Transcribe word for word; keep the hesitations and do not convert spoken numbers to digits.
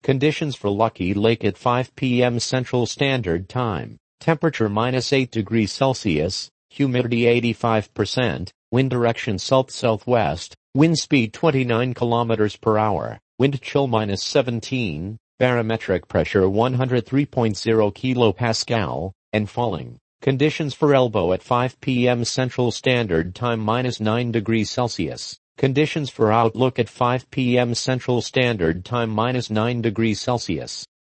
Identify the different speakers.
Speaker 1: Conditions for Lucky Lake at five p m Central Standard Time. Temperature minus eight degrees Celsius, humidity eighty-five percent, wind direction south-southwest, wind speed twenty-nine kilometers per hour, wind chill minus seventeen, barometric pressure one hundred three point zero kilopascal, and falling. Conditions for Elbow at five p m Central Standard Time minus nine degrees Celsius. Conditions for Outlook at five p m Central Standard Time minus nine degrees Celsius.